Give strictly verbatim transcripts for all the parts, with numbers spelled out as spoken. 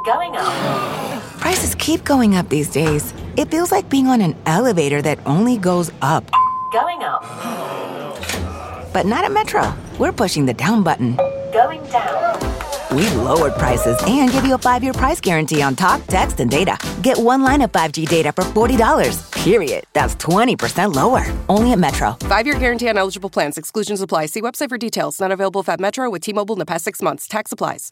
Going up. Prices keep going up these days. It feels like being on an elevator that only goes up. Going up. But not at Metro. We're pushing the down button. Going down. We've lowered prices and give you a five-year price guarantee on talk, text, and data. Get one line of five G data for forty dollars. Period. That's twenty percent lower. Only at Metro. Five-year guarantee on eligible plans. Exclusions apply. See website for details. Not available at Metro with T-Mobile in the past six months. Tax applies.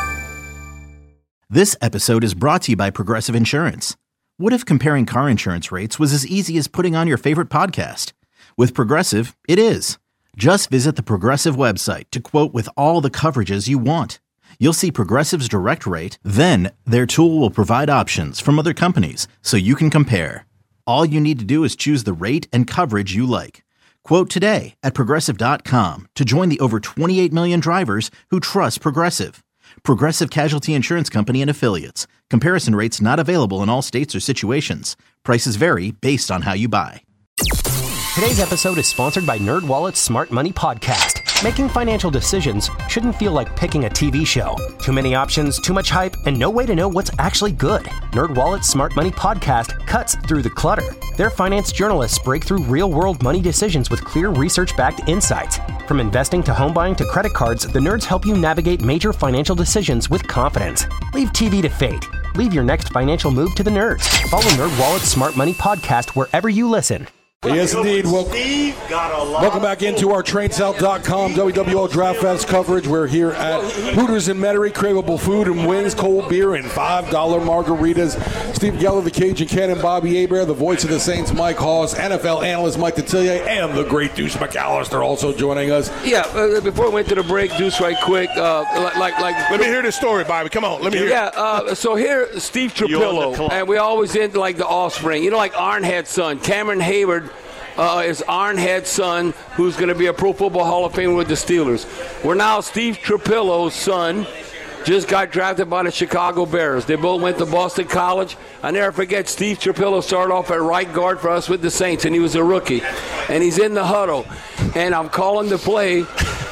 This episode is brought to you by Progressive Insurance. What if comparing car insurance rates was as easy as putting on your favorite podcast? With Progressive, it is. Just visit the Progressive website to quote with all the coverages you want. You'll see Progressive's direct rate, then their tool will provide options from other companies so you can compare. All you need to do is choose the rate and coverage you like. Quote today at Progressive dot com to join the over twenty-eight million drivers who trust Progressive. Progressive Casualty Insurance Company and Affiliates. Comparison rates not available in all states or situations. Prices vary based on how you buy. Today's episode is sponsored by NerdWallet's Smart Money Podcast. Making financial decisions shouldn't feel like picking a T V show. Too many options, too much hype, and no way to know what's actually good. NerdWallet's Smart Money Podcast cuts through the clutter. Their finance journalists break through real-world money decisions with clear research-backed insights. From investing to home buying to credit cards, the nerds help you navigate major financial decisions with confidence. Leave T V to fate. Leave your next financial move to the nerds. Follow NerdWallet's Smart Money Podcast wherever you listen. Yes, indeed. Welcome, welcome back into our Train South dot com W W O Draft Fest coverage. We're here at Hooters and Metairie. Craveable food and wings, cold beer, and five dollar margaritas. Steve Geller, the Cajun Cannon, Bobby Hebert, the voice of the Saints, Mike Hoss, N F L analyst Mike Detillier, and the great Deuce McAllister also joining us. Yeah, uh, before we went to the break, Deuce, right quick. Uh, like, like, like, Let me hear this story, Bobby. Come on, let me hear yeah, it. Yeah, uh, so here, Steve Trapillo, and we always end like the offspring. You know, like Arnhead's son, Cameron Hayward. Uh, is Arnhead's son, who's going to be a Pro Football Hall of Famer with the Steelers. We're now Steve Trapillo's son, just got drafted by the Chicago Bears. They both went to Boston College. I never forget, Steve Trapillo started off at right guard for us with the Saints, and he was a rookie. And he's in the huddle, and I'm calling the play,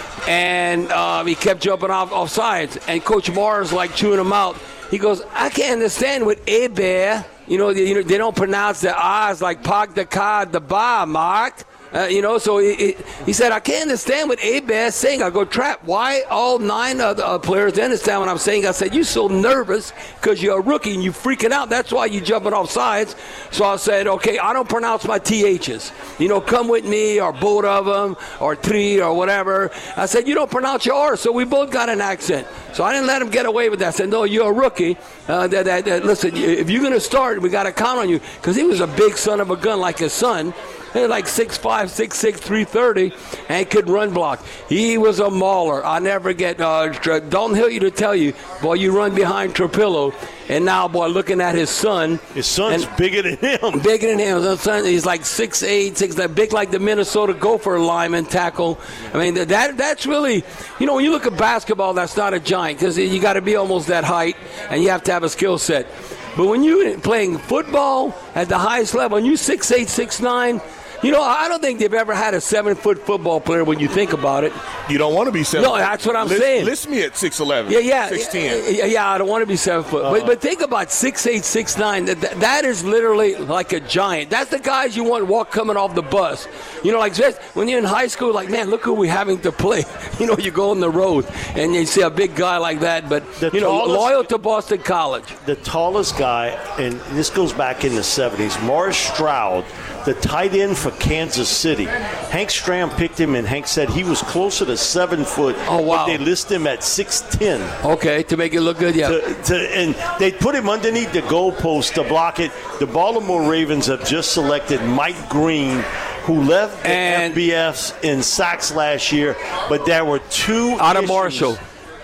and uh, he kept jumping off, off sides. And Coach Morris like chewing him out. He goes, I can't understand what Hebert. You know, they, you know, they don't pronounce the I's like Pog the Cod, the Ba, Mark. Uh, you know, so he, he said, I can't understand what Hebert's saying. I go, Trap, why all nine other uh, players understand what I'm saying? I said, you're so nervous because you're a rookie and you're freaking out. That's why you're jumping off sides. So I said, okay, I don't pronounce my T H's. You know, come with me or both of them or three or whatever. I said, you don't pronounce your R's. So we both got an accent. So I didn't let him get away with that. I said, no, you're a rookie. Uh, that, that, that, listen, if you're going to start, we got to count on you. Because he was a big son of a gun like his son. He was like six five, six six, three thirty, and could run block. He was a mauler. I never get uh, Dalton Hillier to tell you, boy, you run behind Trapillo. And now, boy, looking at his son. His son's and, bigger than him. Bigger than him. His son, he's like six eight, six nine, big like the Minnesota Gopher lineman tackle. I mean, that that's really, you know, when you look at basketball, that's not a giant because you got to be almost that height, and you have to have a skill set. But when you're playing football at the highest level, and you six eight, six nine, you know, I don't think they've ever had a seven-foot football player when you think about it. You don't want to be seven. No, that's what I'm list, saying. List me at six eleven, yeah, yeah, six ten. Yeah, yeah, I don't want to be seven foot. Uh-huh. But, but think about six eight, six nine. That, that is literally like a giant. That's the guys you want to walk coming off the bus. You know, like when you're in high school, like, man, look who we're having to play. You know, you go on the road and you see a big guy like that. But, the you know, tallest, loyal to Boston College. The tallest guy, and this goes back in the seventies, Morris Stroud, the tight end for Kansas City. Hank Stram picked him, and Hank said he was closer to seven foot. Oh, wow. But they list him at six ten. Okay, to make it look good, yeah. To, to, and they put him underneath the goalpost to block it. The Baltimore Ravens have just selected Mike Green, who left the and F B S in sacks last year, but there were two out of issues. Marshall.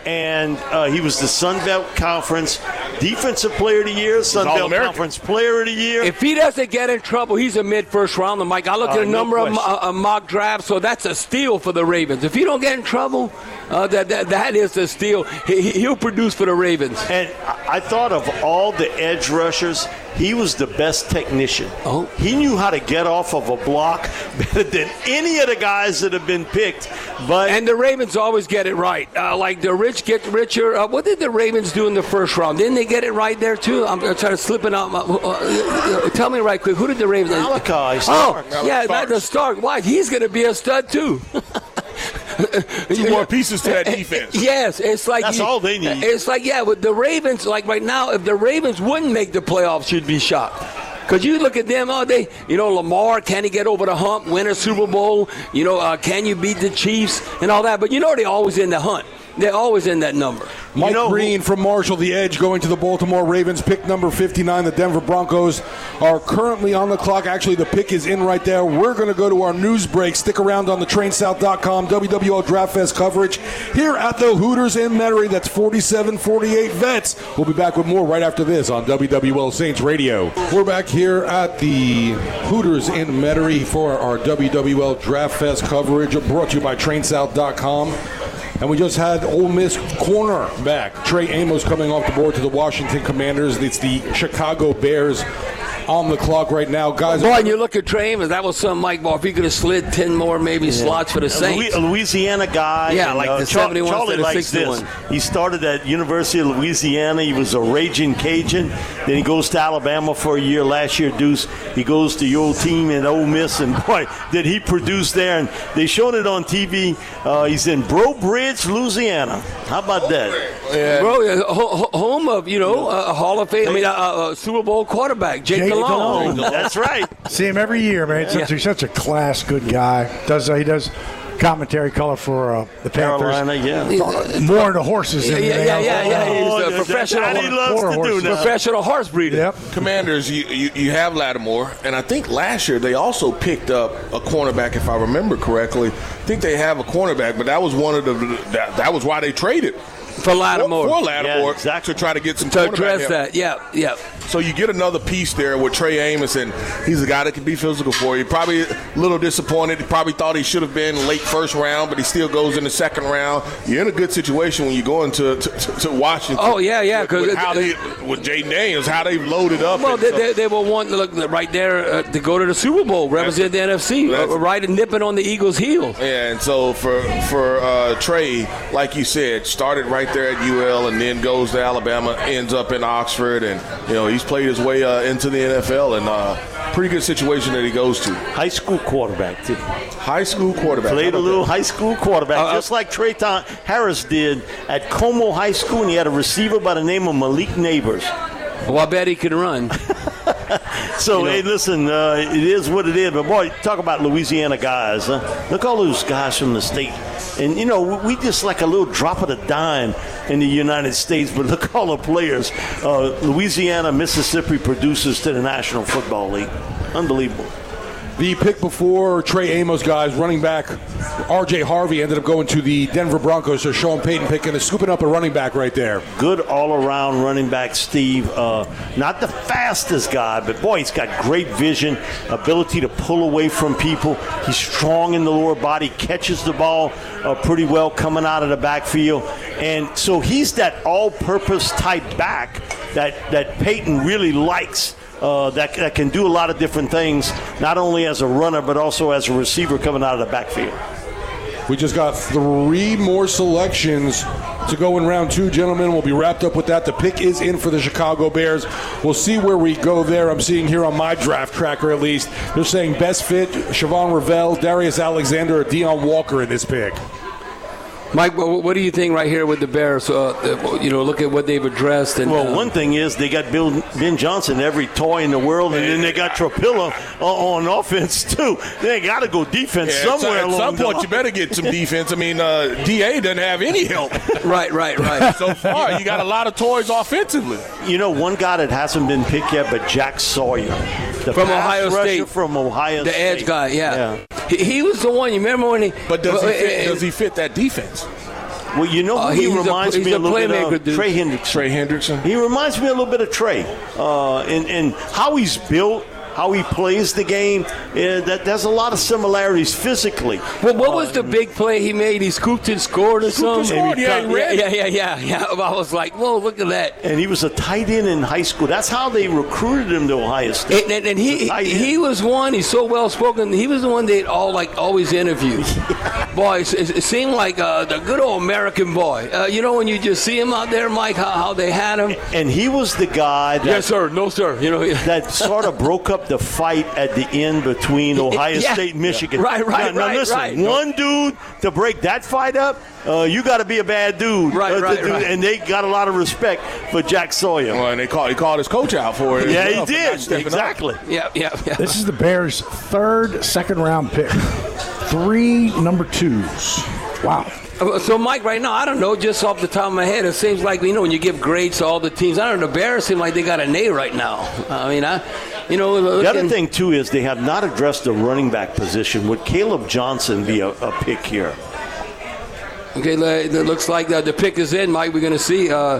And uh, he was the Sun Belt Conference Defensive Player of the Year, Sun Belt Conference Player of the Year. If he doesn't get in trouble, he's a mid-first rounder, Mike. I look uh, at a number no of uh, mock drafts, so that's a steal for the Ravens. If he don't get in trouble, uh, that, that that is a steal. He, he'll produce for the Ravens. And I thought of all the edge rushers, he was the best technician. Oh. He knew how to get off of a block better than any of the guys that have been picked. But And the Ravens always get it right. Uh, like the rich get richer. Uh, what did the Ravens do in the first round? Didn't they get it right there, too? I'm, I'm trying to slip it out. My, uh, uh, tell me right quick. Who did the Ravens? Malachi Oh, Starks. yeah, Starks. not the Stark. Why? He's going to be a stud, too. Two more pieces to that defense. Yes, it's like That's you- all they need. It's like yeah, with the Ravens, like right now, if the Ravens wouldn't make the playoffs, you'd be shocked. Because you look at them all day, you know, Lamar, can he get over the hump, win a Super Bowl? You know, uh, can you beat the Chiefs and all that? But you know, they're always in the hunt. They're always in that number. Mike You know Green who- from Marshall, the edge, going to the Baltimore Ravens. Pick number fifty-nine. The Denver Broncos are currently on the clock. Actually, the pick is in right there. We're going to go to our news break. Stick around on the train south dot com W W L Draft Fest coverage here at the Hooters in Metairie. That's forty-seven forty-eight Vets. We'll be back with more right after this on W W L Saints Radio. We're back here at the Hooters in Metairie for our W W L Draft Fest coverage, brought to you by train south dot com. And we just had Ole Miss cornerback Trey Amos coming off the board to the Washington Commanders. It's the Chicago Bears on the clock right now. Guys, Boy, and you look at Trey Amos, that was some Mike Ball. If he could have slid ten more maybe slots for the Saints. A Louisiana guy. Yeah, and, like uh, the Char- seventy-one Charlie to the likes sixty-one. this. He started at University of Louisiana. He was a raging Cajun. Then he goes to Alabama for a year. Last year, Deuce, he goes to your old team in Ole Miss, and boy, did he produce there. And they showed it on T V. Uh, he's in Breaux Bridge, Louisiana. How about that? Bro, yeah, ho- ho- home of, you know, a Hall of Fame, I mean, a, a Super Bowl quarterback, Jake, Jake Delhomme. Delhomme. That's right. See him every year, man. Such, He's such a class, good guy. Does uh, he does commentary color for uh, the Panthers? Carolina, yeah. More into horses Yeah, than yeah, anything yeah, else. yeah, yeah. He's Oh, a that's- professional, that's what he loves Quarter to do horses. now. professional horse breeder. Yep. Commanders, you, you you have Lattimore, and I think last year they also picked up a cornerback, if I remember correctly. I think they have a cornerback, but that was one of the that, that was why they traded For Lattimore. for, for Lattimore Yeah, exactly. to try to get some To cornerback address help. that, yeah, yeah. So you get another piece there with Trey Amos, and he's a guy that can be physical for you. Probably a little disappointed. He probably thought he should have been late first round, but he still goes in the second round. You're in a good situation when you go into to, to, to Washington. Oh, yeah, yeah, With, 'cause with it- how they with Jaden Daniels, how they've loaded up. Well, and they, so- they, they were wanting to look right there uh, to go to the Super Bowl, represent the N F C, uh, That's- right and nipping on the Eagles' heels. Yeah, and so for for uh, Trey, like you said, started right there at U L and then goes to Alabama, ends up in Oxford, and you know he's played his way uh, into the N F L, and uh, pretty good situation that he goes to. High school quarterback, too. High school quarterback. Played How a about little that? high school quarterback, Uh, just like Trayton Harris did at Como High School, and he had a receiver by the name of Malik Neighbors. Well, I bet he can run. So, hey, listen, uh, it is what it is. But, boy, talk about Louisiana guys. Huh? Look all those guys from the state. And, you know, we just like a little drop of the dime in the United States, but look all the players uh, Louisiana, Mississippi produces to the National Football League. Unbelievable. the pick before Trey Amos, guys, running back R J Harvey ended up going to the Denver Broncos. So Sean Payton picking and scooping up a running back right there. Good all-around running back, Steve. Uh, not the fastest guy, but, boy, he's got great vision, ability to pull away from people. He's strong in the lower body, catches the ball uh, pretty well coming out of the backfield. And so he's that all-purpose type back that, that Payton really likes. Uh, that, that can do a lot of different things, not only as a runner, but also as a receiver coming out of the backfield. We just got three more selections to go in round two, gentlemen. We'll be wrapped up with that. The pick is in for the Chicago Bears. We'll see where we go there. I'm seeing here on my draft tracker, at least, they're saying best fit, Siobhan Ravel, Darius Alexander, or Deion Walker in this pick. Mike, what do you think right here with the Bears? Uh, you know, look at what they've addressed. And, well, uh, one thing is they got Bill, Ben Johnson, every toy in the world, and then they got Tropilla on offense, too. They got to go defense Yeah, somewhere at along some the point, line. you better get some defense. I mean, uh, D A doesn't have any help. Right, right, right. So far, you got a lot of toys offensively. You know, one guy that hasn't been picked yet, but Jack Sawyer. The From pass Ohio rusher State. From Ohio The State. edge guy, yeah. yeah. He, he was the one, you remember when he... But does he uh, fit, uh, does he fit that defense? Well, you know Uh, who he he's a- reminds he's me a a little bit playmaker, of? dude. Trey Hendrickson. Trey Hendrickson? He reminds me a little bit of Trey. Uh, and, and how he's built, how he plays the game, uh, that there's a lot of similarities physically. Well, what was the big play he made? He scooped and scored or Scooped and something? scored, yeah, he ran. yeah, yeah, yeah, yeah. I was like, whoa, look at that. And he was a tight end in high school. That's how they recruited him to Ohio State. And, and, and he he was one. He's so well spoken. He was the one they all like always interview. Boy, it, it seemed like uh, the good old American boy. Uh, you know when you just see him out there, Mike, how, how they had him. And he was the guy that, yes, sir, no, sir. You know that sort of broke up the fight at the end between Ohio yeah. State and Michigan. Right, right, now, now right, listen, right. One dude to break that fight up. Uh, you got to be a bad dude, right, uh, right, dude, right. And they got a lot of respect for Jack Sawyer. Well, and they called he called his coach out for it. Yeah, well, he did exactly. Up. Yeah, yeah, yeah. This is the Bears' third second-round pick. Three number twos. Wow. So, Mike, right now, I don't know, just off the top of my head, it seems like, you know, when you give grades to all the teams, I don't know, the Bears seem like they got an A right now. I mean, I, you know. Looking, the other thing, too, is they have not addressed the running back position. Would Caleb Johnson be a, a pick here? Okay, it looks like the pick is in, Mike. We're going to see uh,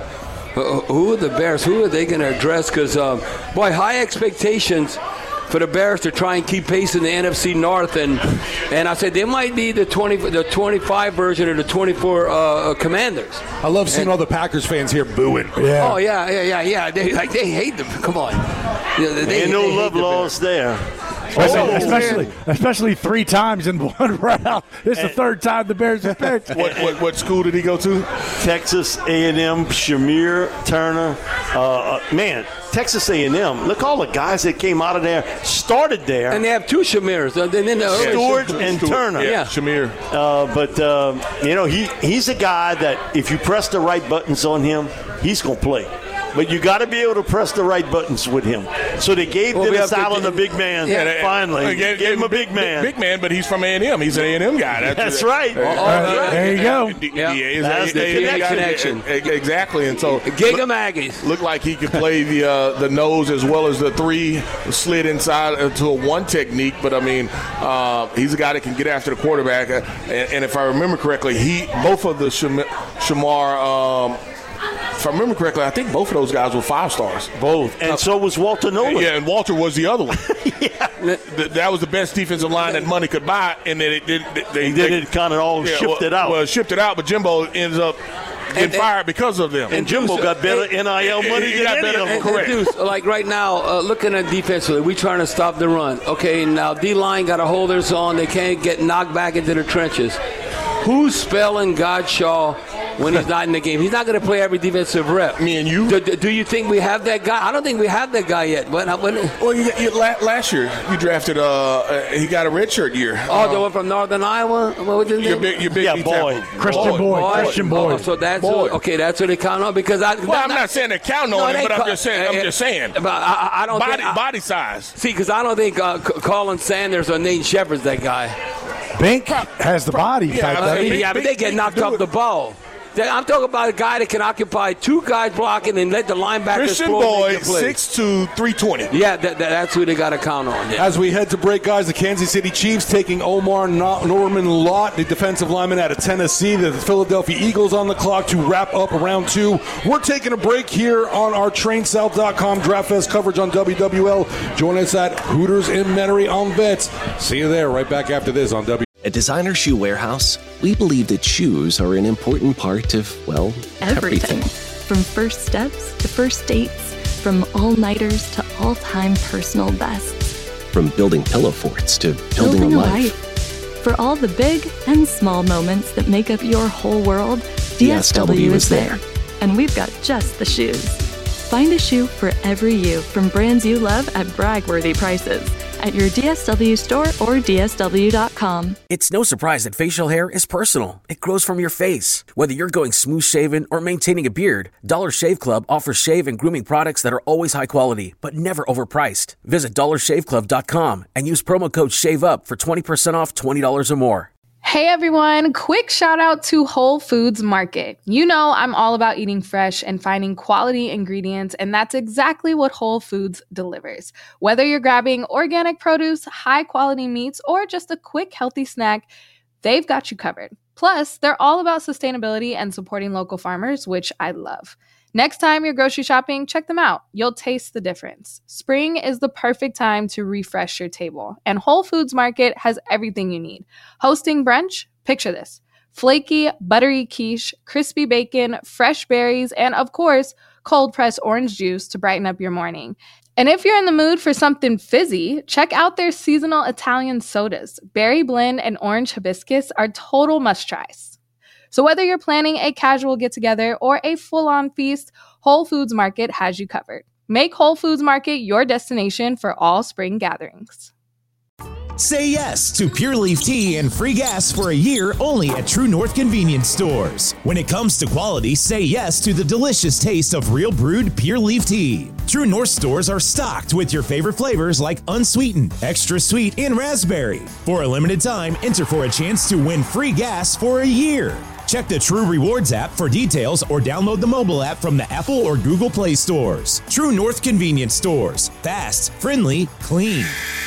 who are the Bears, who are they going to address? Because, um, boy, high expectations for the Bears to try and keep pace in the N F C North, and and I said they might be the twenty, the twenty-five version of the twenty-four uh, Commanders. I love seeing and, all the Packers fans here booing. Yeah. Oh yeah, yeah, yeah, yeah. They like they hate them. Come on, they, they, Ain't no they love the lost there. Especially, Oh, especially, especially three times in one round. This is the third time the Bears have picked. What, what, what school did he go to? Texas A and M, Shamir Turner. Uh, man, Texas A and M. Look, all the guys that came out of there, started there. And they have two Shamirs. Uh, then the Stewart and Stewart. Turner. Yeah, Yeah. Shamir. Uh, but, uh, you know, he, he's a guy that if you press the right buttons on him, he's going to play. But you got to be able to press the right buttons with him. So they gave Well, we Dennis have to- Allen a big man. Yeah, they- finally. uh, Gave, gave him a big man. Big, big man, but he's from A and M. He's an A and M guy. That's, That's right. Uh, Oh, right. There you go. Yeah, Yeah. That's the A and M guy. connection. E- Exactly. And so Giga Maggies. looked like he could play the uh, the nose as well as the three slid inside into a one technique. But I mean, uh, he's a guy that can get after the quarterback. Uh, and, and if I remember correctly, he both of the Sham- Shamar. Um, If I remember correctly, I think both of those guys were five stars. Both. And so was Walter Nolan. Yeah, and Walter was the other one. yeah. Th- That was the best defensive line that money could buy, and then it did. They, He did they, it kind of all yeah, shipped well, it out. Well, shipped it out, but Jimbo ends up getting And- and- fired because of them. and Jimbo Deuce, got better hey, N I L he- money he than got any better- of them. And, Correct. and Deuce, like right now, uh, looking at defensively, we trying to stop the run. Okay, now D-line got a hold their zone. They can't get knocked back into the trenches. Who's spelling Godshaw when he's not in the game? He's not going to play every defensive rep. Me and you? Do, do- do you think we have that guy? I don't think we have that guy yet. When, when, Well, you, you, la- last year you drafted. Uh, uh, he got a redshirt year. oh, the one from Northern Iowa? What was his Your name? big, your big Yeah, D Boyd. tackle. Christian Boyd. Boyd. Christian Oh, Boyd. so that's Boyd. okay. That's what they count on because I. Well, I'm not saying they're counting on him, they but I'm ca- just saying. I'm uh, just saying. But I, I don't Body, think. I- body size. See, because I don't think uh, C- Colin Sanders or Nate Shepard's that guy. Bink has the body type. I Uh, doesn't he? mean, yeah, but they big- get big knocked do off it. the ball. They- I'm talking about a guy that can occupy two guys blocking and let the linebackers Christian float and make Boyd, the play. six two, three twenty. Yeah, that, that, that's who they got to count on. Yeah. As we head to break, guys, the Kansas City Chiefs taking Omar No- Norman Lott, the defensive lineman out of Tennessee. The Philadelphia Eagles on the clock to wrap up round two. We're taking a break here on our train south dot com Draft Fest coverage on W W L. Join us at Hooters in Metairie on Vets. See you there right back after this on W. At Designer Shoe Warehouse, we believe that shoes are an important part of, well, Everything. everything. From first steps to first dates, from all-nighters to all-time personal bests. From building pillow forts to building, Building a a life. life. For all the big and small moments that make up your whole world, D S W is there. And we've got just the shoes. Find a shoe for every you from brands you love at brag-worthy prices at your D S W store or D S W dot com. It's no surprise that facial hair is personal. It grows from your face. Whether you're going smooth shaven or maintaining a beard, Dollar Shave Club offers shave and grooming products that are always high quality, but never overpriced. Visit dollar shave club dot com and use promo code SHAVEUP for twenty percent off twenty dollars or more. Hey everyone, quick shout out to Whole Foods Market. You know I'm all about eating fresh and finding quality ingredients, and that's exactly what Whole Foods delivers. Whether you're grabbing organic produce, high quality meats, or just a quick healthy snack, they've got you covered. Plus, they're all about sustainability and supporting local farmers, which I love. Next time you're grocery shopping, check them out. You'll taste the difference. Spring is the perfect time to refresh your table, and Whole Foods Market has everything you need. Hosting brunch? Picture this. Flaky, buttery quiche, crispy bacon, fresh berries, and of course, cold-pressed orange juice to brighten up your morning. And if you're in the mood for something fizzy, check out their seasonal Italian sodas. Berry blend and orange hibiscus are total must-tries. So whether you're planning a casual get-together or a full-on feast, Whole Foods Market has you covered. Make Whole Foods Market your destination for all spring gatherings. Say yes to Pure Leaf Tea and free gas for a year only at True North Convenience Stores. When it comes to quality, say yes to the delicious taste of real brewed Pure Leaf Tea. True North stores are stocked with your favorite flavors like unsweetened, extra sweet, and raspberry. For a limited time, enter for a chance to win free gas for a year. Check the True Rewards app for details or download the mobile app from the Apple or Google Play stores. True North Convenience Stores. Fast, friendly, clean.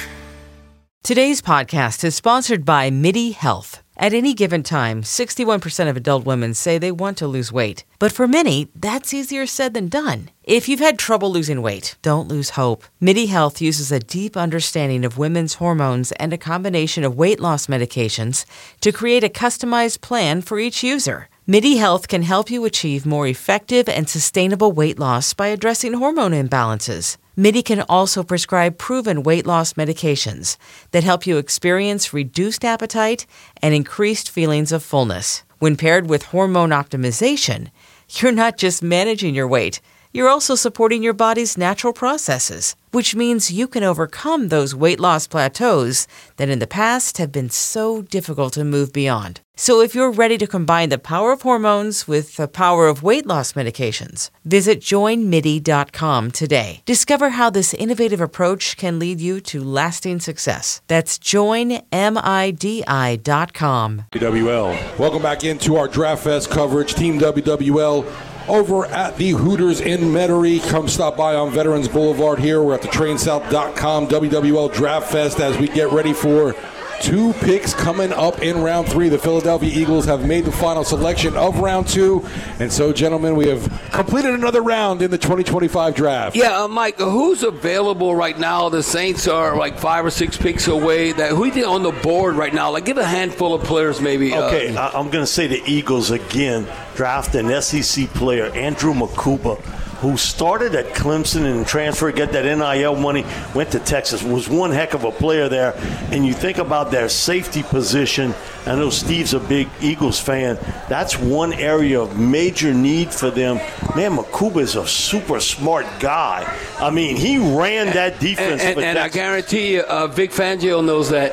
Today's podcast is sponsored by MIDI Health. At any given time, sixty-one percent of adult women say they want to lose weight. But for many, that's easier said than done. If you've had trouble losing weight, don't lose hope. MIDI Health uses a deep understanding of women's hormones and a combination of weight loss medications to create a customized plan for each user. MIDI Health can help you achieve more effective and sustainable weight loss by addressing hormone imbalances. MIDI can also prescribe proven weight loss medications that help you experience reduced appetite and increased feelings of fullness. When paired with hormone optimization, you're not just managing your weight, you're also supporting your body's natural processes, which means you can overcome those weight loss plateaus that in the past have been so difficult to move beyond. So if you're ready to combine the power of hormones with the power of weight loss medications, visit join midi dot com today. Discover how this innovative approach can lead you to lasting success. That's join midi dot com. W W L. Welcome back into our Draft Fest coverage. Team W W L over at the Hooters in Metairie. Come stop by on Veterans Boulevard here. We're at the train south dot com W W L Draft Fest as we get ready for two picks coming up in round three. The Philadelphia Eagles have made the final selection of round two. And so, gentlemen, we have completed another round in the twenty twenty-five draft. Yeah, uh, Mike, who's available right now? The Saints are like five or six picks away. That Who is on the board right now? Like, give a handful of players maybe. Okay, uh, I'm going to say the Eagles again draft an S E C player, Andrew Makuba, who started at Clemson and transferred, got that N I L money, went to Texas, was one heck of a player there. And you think about their safety position. I know Steve's a big Eagles fan. That's one area of major need for them. Man, Makuba is a super smart guy. I mean, he ran that defense. And, and, for and I Texas. guarantee you, uh, Vic Fangio knows that.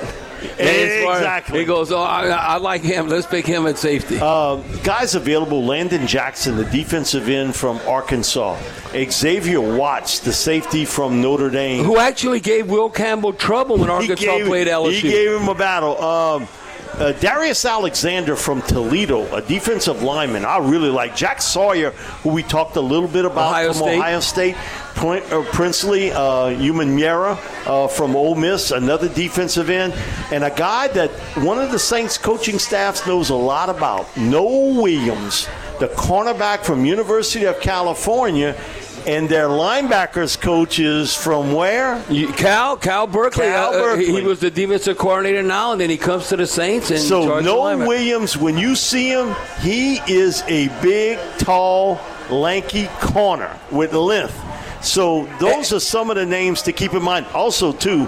Exactly. He goes, oh, I, I like him. Let's pick him at safety. Uh, guys available, Landon Jackson, the defensive end from Arkansas. Xavier Watts, the safety from Notre Dame. Who actually gave Will Campbell trouble when Arkansas gave, played L S U. He gave him a battle. Um, uh, Darius Alexander from Toledo, a defensive lineman. I really like. Jack Sawyer, who we talked a little bit about Ohio from State. Ohio State. Uh, Princely, uh, Human Miera uh, from Ole Miss, another defensive end, and a guy that one of the Saints coaching staffs knows a lot about, Noah Williams, the cornerback from University of California, and their linebackers coach is from where? Cal, Cal Berkeley. Cal Uh, Berkeley. he was the defensive coordinator now, and then he comes to the Saints. And So Noah Williams, when you see him, he is a big, tall, lanky corner with length. So those are some of the names to keep in mind. Also, too,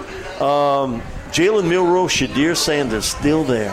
um, Jalen Milroe, Shadir Sanders, still there.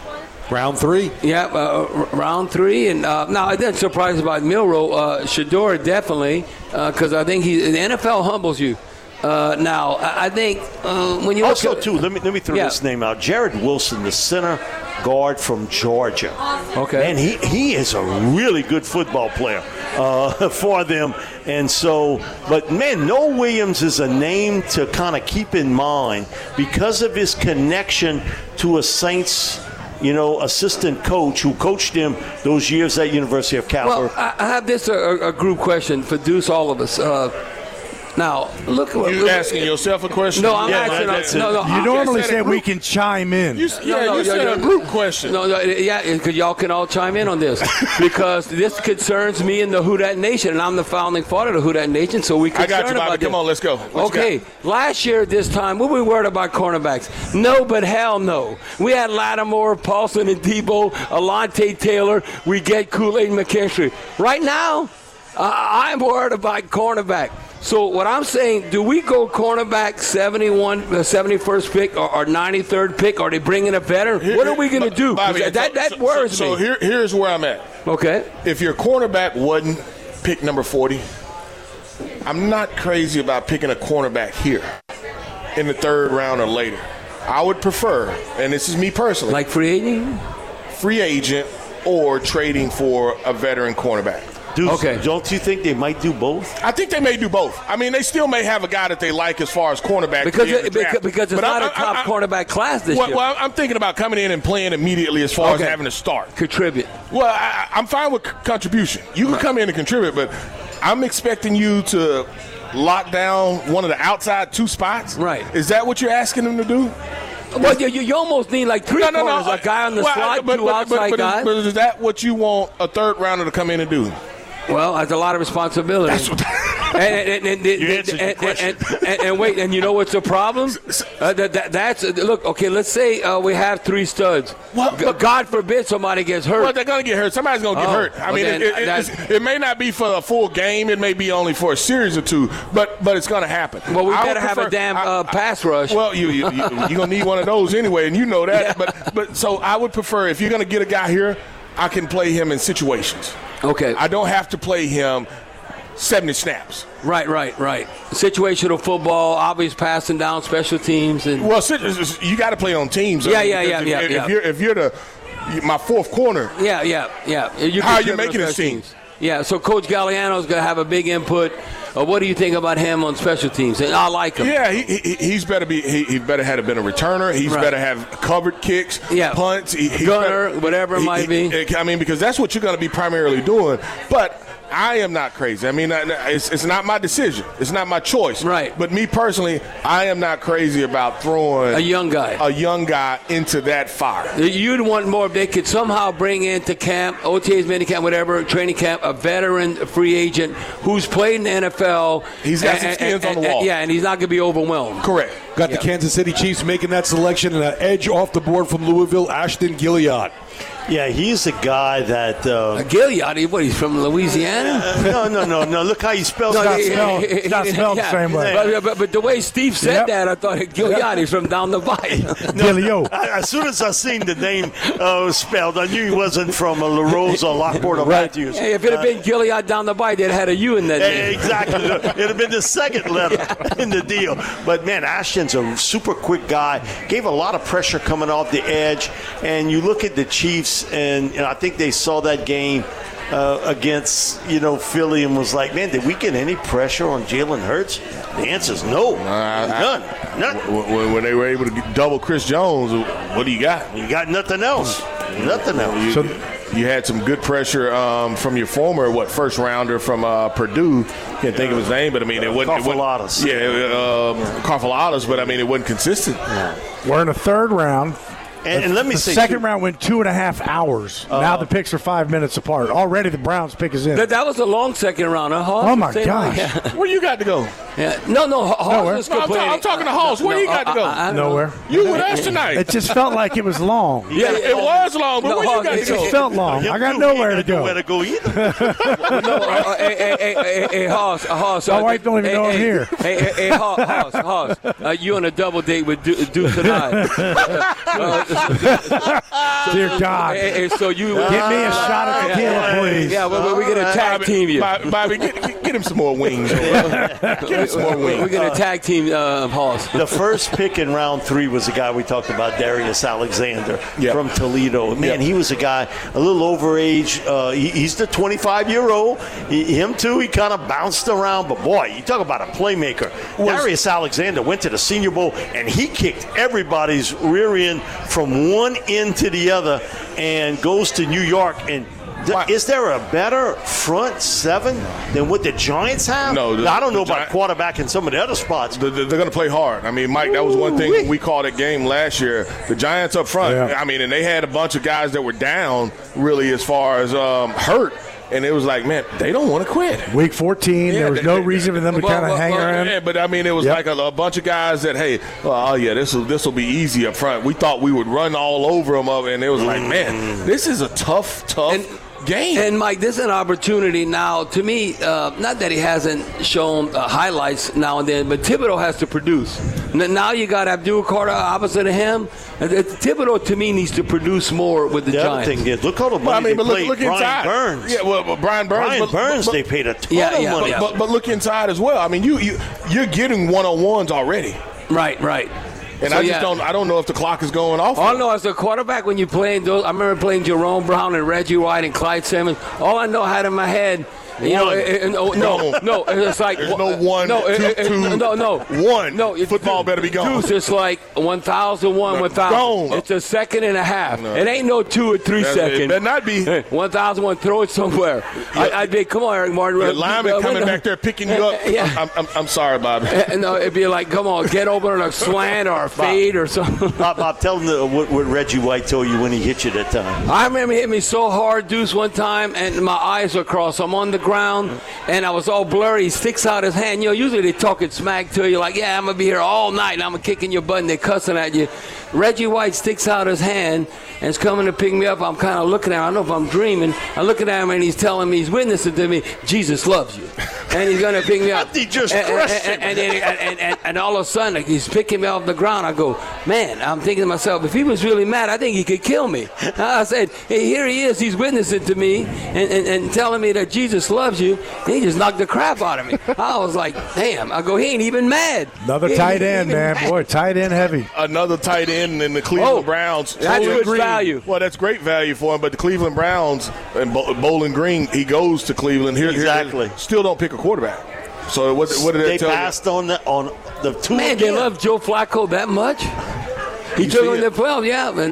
Round three? Yeah, uh, round three. And uh, now, I'm not surprised about Milroe. Uh, Shador, definitely, because uh, I think he, the N F L humbles you. Uh, now, I, I think uh, when you look Also, at, too, let me, let me throw Yeah. this name out. Jared Wilson, the center guard from Georgia. Okay. Man, he, he is a really good football player uh, for them. And so, but man, Noah Williams is a name to kind of keep in mind because of his connection to a Saints, you know, assistant coach who coached him those years at University of Cal. Well, I, I have this a, a group question for Deuce, all of us. Uh, Now, look. You look, asking yourself a question? No, I'm yeah, asking. that's no, no, You I'm normally said say a we group- can chime in. You, yeah, No, no, you yeah, said yeah. a group question. No, no, yeah, because y'all can all chime in on this because this concerns me and the Who Dat Nation, and I'm the founding father of the Who Dat Nation, so we I concerned got you, Bobby. about this. Come on, let's go. What you Okay, got? last year at this time, what were we worried about cornerbacks? No, but hell no. We had Lattimore, Paulson, and Debo, Alontae Taylor. We get Kool-Aid McKinstry. Right now, uh, I'm worried about cornerback. So what I'm saying, do we go cornerback seventy-one, uh, seventy-first pick or, or ninety-third pick? Are they bringing a veteran? Here- what are we going to do? 'Cause Bobby, that that, that so, worries so, me. So here, here's where I'm at. Okay. If your cornerback wasn't pick number forty, I'm not crazy about picking a cornerback here in the third round or later. I would prefer, and this is me personally, like free agent, free agent, or trading for a veteran cornerback. Dude, Okay. don't you think they might do both? I think they may do both. I mean, they still may have a guy that they like as far as cornerback. Because to be in it, the draft. because, because it's But not I- a top I- I- cornerback class this well, year. well, I'm thinking about coming in and playing immediately as far Okay. as having to start. Contribute. Well, I, I'm fine with c- contribution. You can come in and contribute, but I'm expecting you to lock down one of the outside two spots. Right. Is that what you're asking them to do? Well, you, you almost need like three No, no, no. corners, a guy on the Well, slot, but- two but- outside but- but- guys. But is that what you want a third rounder to come in and do? Well, that's a lot of responsibility. and, and, and, and, You answered your and, question. and, and, and wait, and you know what's the problem? Uh, that, that, that's look. Okay, let's say uh, we have three studs. Well, G- but- God forbid somebody gets hurt. Well, they're going to get hurt. Somebody's going to get Oh, hurt. I well, mean, then, it, it, that's- it's- it may not be for a full game. It may be only for a series or two, but but it's going to happen. well, we I better would have a prefer- damn I- uh, pass rush. Well, you, you, you, you're going to need one of those anyway, and you know that. Yeah. But but so I would prefer, if you're going to get a guy here, I can play him in situations. okay. I don't have to play him seventy snaps. right, right, right. Situational football, obvious passing down, special teams, and Well, sit- you got to play on teams. Yeah, I mean, yeah, yeah, because yeah, if, yeah. If you're if you're the my fourth corner, yeah, yeah, yeah. You How are you contribute making on this special team? teams. Yeah, so Coach Galliano's going to have a big input. Uh, what do you think about him on special teams? And I like him. yeah, he, he he's better be he, he better had been a returner. He's Right. better have covered kicks, Yeah. punts, he, he's Gunner, better- whatever it he- might he- be. I mean, because that's what you're going to be primarily doing. But I am not crazy. I mean, I- it's, it's not my decision. It's not my choice. Right. But me personally, I am not crazy about throwing A young guy. a young guy into that fire. You'd want more if they could somehow bring into camp, O T As, minicamp, whatever, training camp, a veteran free agent who's played in the N F L. He's got and- some skins and- on the and- wall. Yeah, and he's not going to be overwhelmed. Correct. Got the Yeah. Kansas City Chiefs making that selection and an edge off the board from Louisville, Ashton Gilliard. Yeah, he's a guy that. Uh, Gilead, what, he's from Louisiana? no, no, no, no. Look how he spells No, it. he- spelled- he- it's not he- spelled the yeah. same way. But, but, but the way Steve said Yep. that, I thought Gilead is from down the pike. Gilio. I- As soon as I seen the name uh, spelled, I knew he wasn't from uh, LaRose or Lockport or Matthews. Hey, if it had been Gilead down the pike, they'd had a U in that Eh, name. Exactly. It'd have been the second letter in the deal. But, man, Ashton's a super quick guy. Gave a lot of pressure coming off the edge. And you look at the Chiefs, and you know, I think they saw that game uh, against, you know, Philly and was like, man, did we get any pressure on Jalen Hurts? The answer is no. None. None. When, when they were able to get double Chris Jones, what do you got? You got nothing else. Nothing else. You, So- you had some good pressure um, from your former what first rounder from uh, Purdue. Can't think of his name, but I mean it wasn't. It Karfalatis. wasn't yeah, um, Karfalatis, but I mean it wasn't consistent. We're in the third round. And, and let me the say, second too, round went two and a half hours. now the picks are five minutes apart. Already the Browns pick is in. That, that was a long second round, huh, Hoss? Oh, my Same gosh. way. Yeah. Where you got to go? Yeah. No, no, Hoss Nowhere. was No, I'm, ta- complaining. I'm talking to Halls. Where No, you got to I- go? I- I don't know. Nowhere. You with us tonight? It just felt like it was long. Yeah, it was long, but No, where you Hawk, got to it- It go? just felt long. I got He nowhere to ain't got go. Nowhere to go either. No, uh, hey, hey, hey, hey, hey, Hoss, uh, Hoss. My uh, wife don't even hey, know I'm hey, here. Hey, hey, hey, Hoss, Hoss, Hoss. Uh, you on a double date with Du- Duke tonight. Dear God. Hey, hey, so you Get me a shot of tequila, yeah, please. Yeah, well, we're gonna tag team you. Bobby, Bobby get, get, get him some more wings. Get him some more We're wings. gonna tag team uh, Hoss. The first pick in round three was the guy we talked about, Darius Alexander Yep. from Toledo. Man, Yep. he was a guy a little over age. Uh, he, he's the twenty-five-year-old. He, him, too, he kind of bounced around. But, boy, you talk about a playmaker. Darius Alexander went to the Senior Bowl, and he kicked everybody's rear end from one end to the other and goes to New York and th- is there a better front seven than what the Giants have? No, the, I don't know the about Gi- quarterback in some of the other spots. They're, they're going to play hard. I mean, Mike, that was one thing when we called that game last year. The Giants up front, Yeah. I mean, and they had a bunch of guys that were down, really, as far as um, hurt. And it was like, man, they don't want to quit. Week fourteen, Yeah, there was they- no they- reason for them to well, kind of well, hang well, around. Yeah, but I mean, it was Yep. like a, a bunch of guys that, hey, well, oh yeah, this will this will be easy up front. We thought we would run all over them, and it was like, man, this is a tough, tough. And- game. And, Mike, this is an opportunity now, to me, uh, not that he hasn't shown uh, highlights now and then, but Thibodeau has to produce. N- Now you got Abdul Carter opposite of him. Uh, Thibodeau, to me, needs to produce more with the, The Giants. other thing is, look how the money Well, I mean, they but look, played look Brian inside. Burns. Yeah, well, well Brian Burns. Brian but, Burns, but, they paid a ton Yeah, of yeah, money. yeah. But, but look inside as well. I mean, you, you you're getting one on ones already. Right, right. And So, I just yeah. don't I don't know if the clock is going off. All I know as a quarterback, when you're playing those, I remember playing Jerome Brown and Reggie White and Clyde Simmons. All I know I had in my head, you know, One. it, it, no, no, no, it's like There's no one, no, it, two, it, it, two, no, no, one. no. It's, Football better be gone. Deuce, it's like one thousand one, one thousand. Gone. It's a second and a half. No. It ain't no two or three That's- seconds. it better not be. Hey, one thousand one. Throw it somewhere. I, I'd be, come on, Eric Martin. The lineman Uh, coming when- back there picking you up. Yeah. I'm, I'm, I'm sorry, Bobby. Uh, No, it'd be like, come on, get over on a slant or a fade or something. Bob, Bob, tell them the, what, what Reggie White told you when he hit you that time. I remember he hit me so hard, Deuce, one time, and my eyes were crossed. I'm on the ground, and I was all blurry. He sticks out his hand. You know, usually they talking smack to you, like, yeah, I'm going to be here all night, and I'm going to kick in your butt, and they're cussing at you. Reggie White sticks out his hand and is coming to pick me up. I'm kind of looking at him. I don't know if I'm dreaming. I'm looking at him, and he's telling me, he's witnessing to me, Jesus loves you. And he's going to pick me up. He just and, crushed and, him. and, and, and, and, and, and all of a sudden, like, he's picking me off the ground. I go, man, I'm thinking to myself, if he was really mad, I think he could kill me. I said, hey, here he is. He's witnessing to me and, and, and telling me that Jesus loves you. And he just knocked the crap out of me. I was like, damn. I go, he ain't even mad. Another He ain't tight even end, man. mad. Boy, tight end heavy. Another tight end in the Cleveland Oh, Browns. that's Bowling good Green. value. Well, that's great value for him. But the Cleveland Browns and Bo- Bowling Green, he goes to Cleveland. Here, Exactly. Here, still don't pick a quarterback. So what, what did that They tell passed on the on the two. Man, they again. love Joe Flacco that much? He You took see him in it. the playoffs, yeah, man.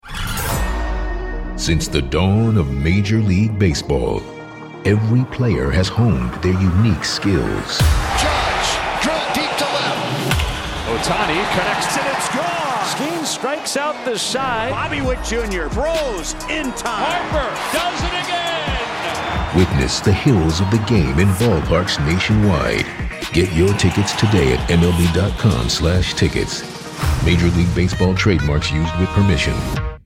Since the dawn of Major League Baseball, every player has honed their unique skills. Judge, drill deep to left. Otani connects and it's gone. Skeen strikes out the side. Bobby Witt Junior throws in time. Harper does it again. Witness the hills of the game in ballparks nationwide. Get your tickets today at M L B dot com slash tickets. Major League Baseball trademarks used with permission.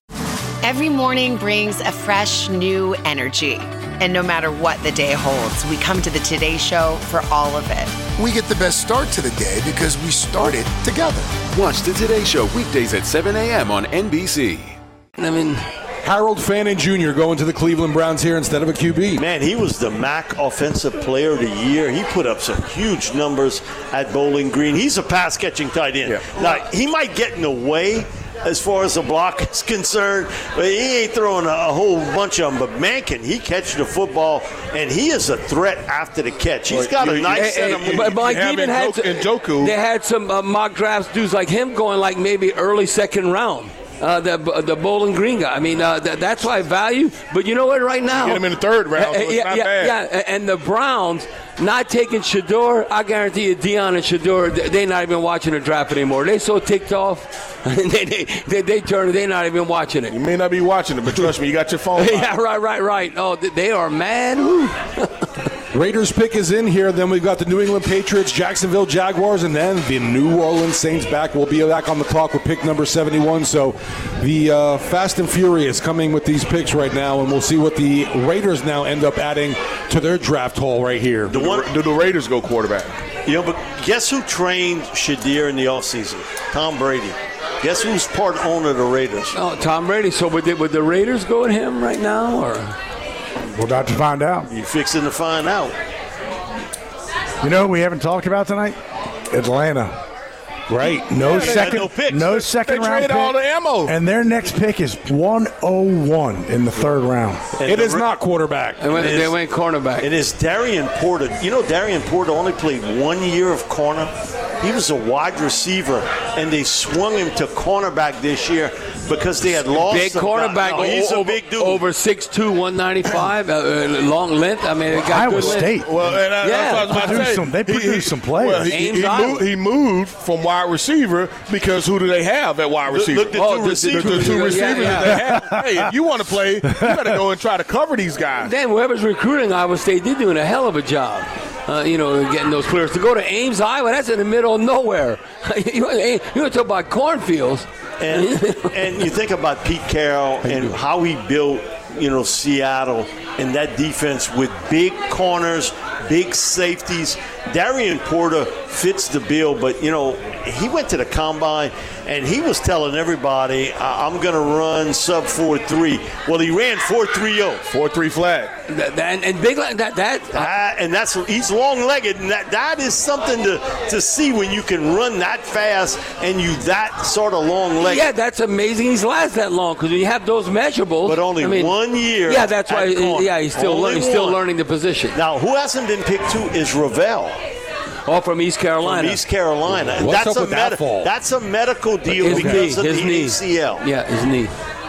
Every morning brings a fresh, new energy. And no matter what the day holds, we come to the Today Show for all of it. We get the best start to the day because we started together. Watch the Today Show weekdays at seven a.m. on N B C. I mean, Harold Fannin Junior going to the Cleveland Browns here instead of a Q B. Man, he was the M A C Offensive Player of the Year. He put up some huge numbers at Bowling Green. He's a pass-catching tight end. Yeah. Now, he might get in the way as far as the block is concerned, but he ain't throwing a, a whole bunch of them. But man, can he catch the football, and he is a threat after the catch. He's got You- a you- nice Hey, set hey, of but Mike have even had Njoku- some, Njoku. they had some uh, mock drafts dudes like him going like maybe early second round. Uh, the the Bowling Green guy. I mean, uh, that, that's why I value. But you know what? Right now, Get him in the third round, so Uh, it's yeah, not yeah, bad. yeah. And the Browns not taking Shador. I guarantee you, Dion and Shador, they're not even watching the draft anymore. They so ticked off. they, they, they they turn. They're not even watching it. You may not be watching it, but trust me, you got your phone. Yeah, right, right, right. Oh, they are mad. Woo. Raiders pick is in here. Then we've got the New England Patriots, Jacksonville Jaguars, and then the New Orleans Saints back. We'll be back on the clock with pick number seventy-one. So the uh, Fast and Furious coming with these picks right now, and we'll see what the Raiders now end up adding to their draft haul right here. The one, do the Raiders go quarterback? You know, but guess who trained Shadir in the offseason? Tom Brady. Guess who's part owner of the Raiders? Oh, Tom Brady. So would the, would the Raiders go at him right now, or? We're about to find out. You fixing to find out. You know what we haven't talked about tonight? Atlanta. Right. No Yeah, they had second no picks. no They- second they round traded pick. all the ammo. And their next pick is one oh one in the third round. And It the is Ra- not quarterback. They went, It they is- went cornerback. It is Darian Porter. You know, Darian Porter only played one year of corner. He was a wide receiver, and they swung him to cornerback this year because they had lost big cornerback. No, he's over, a big dude. Over six two, one ninety-five, uh, long length. I mean, it got Iowa good State. length. Well, and I, yeah. that's what I was about to say. Some, they produced he, some players. Well, he, he, moved, he moved from wide receiver because who do they have at wide receiver? Look, the oh, two the, receivers. The, the two receivers yeah, yeah. that they have. Hey, if you want to play, you better go and try to cover these guys. Then whoever's recruiting Iowa State, they're doing a hell of a job. Uh, you know, getting those players to go to Ames, Iowa. That's in the middle of nowhere. you want to talk about cornfields. And, and you think about Pete Carroll and how he built, you know, Seattle and that defense with big corners, big safeties. Darian Porter fits the bill, but, you know, he went to the combine and he was telling everybody, I'm going to run sub four three. Well, he ran four three oh. four three flag. That, that, and big like that. that uh, and that's he's long-legged, and that, that is something to, to see when you can run that fast and you that sort of long-legged. Yeah, that's amazing. He's last that long because when you have those measurables. But only I mean, one year. Yeah, that's why. Corner. Yeah, he's still learning, he's still learning the position. Now, who hasn't been picked too is Ravel. Oh, from East Carolina. From East Carolina. What's that's up a with that med- fall? That's a medical deal his because knee, of his the knee. A C L. Yeah, his knee.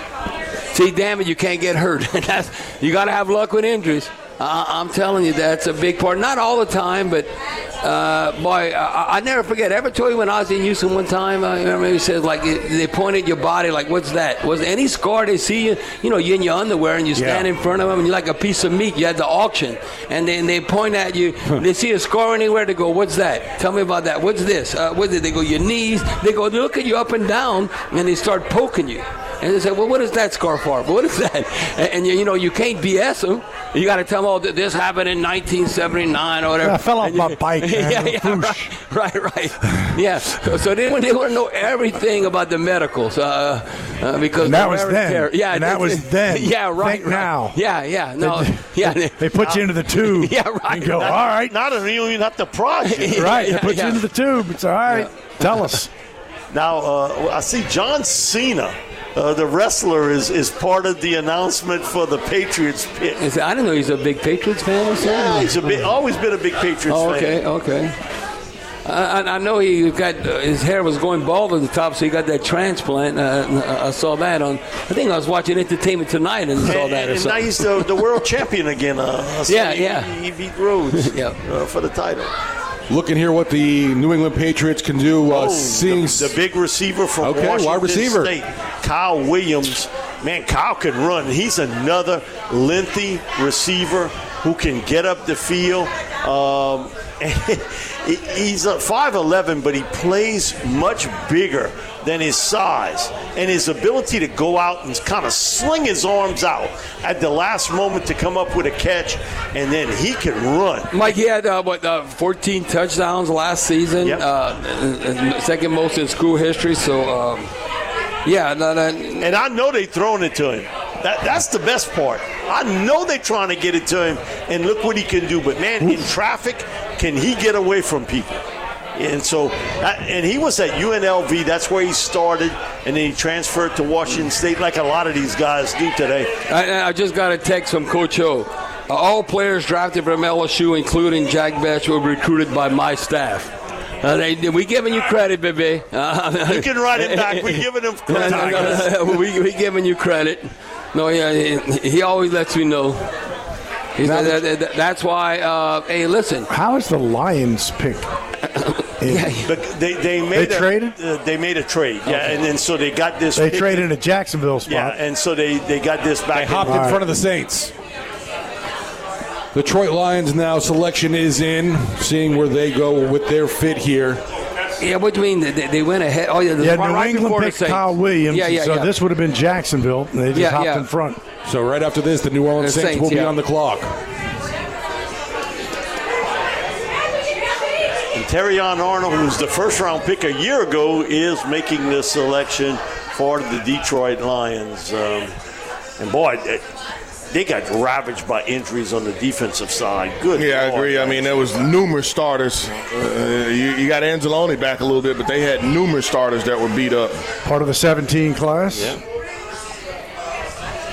See, damn it, you can't get hurt. that's, you got to have luck with injuries. Uh, I'm telling you, that's a big part. Not all the time, but uh, boy, I, I never forget. Ever told you when I was in Houston one time? I remember he said like they pointed your body, like what's that? Was any scar they see you? You know, you're in your underwear and you stand yeah. in front of them and you're like a piece of meat. You had the auction, and then they point at you. They see a scar anywhere. They go, "What's that? Tell me about that. What's this? Uh, what did they go? Your knees." They go, "Look at you up and down," and they start poking you. And they say, well, what is that scar for? What is that? And, and you, you know, you can't B S them. You got to tell them, oh, this happened in nineteen seventy-nine or whatever. I fell off and my you, bike, man. Yeah, yeah, right, right, right. Yeah. So, so they, they want to know everything about the medicals. Uh, uh, because and that was then. Care. Yeah, and that they, was then. Yeah, right. Think right. now. Yeah, yeah. No, they, yeah. They, they put you into the tube. Yeah, right. And go, right. all right. Not that you don't even have to prod you. Yeah, right. Yeah, they put yeah. you into the tube. It's all right. Yeah. Tell us. Now, uh, I see John Cena. Uh, the wrestler is, is part of the announcement for the Patriots pick. Is, I didn't know he's a big Patriots fan. Or something. Yeah, he's a big, always been a big Patriots oh, okay, fan. Okay, okay. I, I know he got uh, his hair was going bald at the top, so he got that transplant. Uh, I saw that on. I think I was watching Entertainment Tonight and saw and, that. Or and something. now he's the, the world champion again. Uh, yeah, he, yeah. He, he beat Rhodes yep. uh, for the title. Looking here what the New England Patriots can do. Uh, oh, seeing the, the big receiver from okay, Washington wide receiver. State, Kyle Williams. Man, Kyle can run. He's another lengthy receiver who can get up the field. Um, he's a five eleven, but he plays much bigger than his size. And his ability to go out and kind of sling his arms out at the last moment to come up with a catch, and then he can run. Mike, he had, uh, what, uh, fourteen touchdowns last season, yep. uh, second most in school history. So, um, yeah. No, no. And I know they're throwing it to him. That, that's the best part. I know they're trying to get it to him, and look what he can do. But, man, in traffic, can he get away from people? And so, and he was at U N L V. That's where he started, and then he transferred to Washington State, like a lot of these guys do today. I, I just got a text from Coach O. Uh, all players drafted from L S U, including Jack Bech, were recruited by my staff. Uh, they, we giving you credit, baby. Uh, you can write it back. We're giving him credit. we we giving you credit. No, yeah, he, he always lets you know. Now, that, that, that's why. Uh, hey, listen. How is the Lions pick? Yeah, but they they made they a, traded. Uh, they made a trade, yeah, okay. and then so they got this. They pick. traded in a Jacksonville spot. Yeah, and so they, they got this back. They hopped in, in front of the Saints. Detroit Lions now selection is in, seeing where they go with their fit here. Yeah, what do you mean? They, they went ahead. Oh, yeah, yeah New right England picked Kyle Williams. Yeah, yeah, so yeah. this would have been Jacksonville. And they just yeah, hopped yeah. in front. So right after this, the New Orleans the Saints, Saints will yeah. be on the clock. And Terrion Arnold, who was the first-round pick a year ago, is making this selection for the Detroit Lions. Um, and, boy, it, they got ravaged by injuries on the defensive side. Good. Yeah, Lord, I agree. man. I mean, there was numerous starters. Uh, you, you got Anzalone back a little bit, but they had numerous starters that were beat up. Part of the seventeen class. Yeah.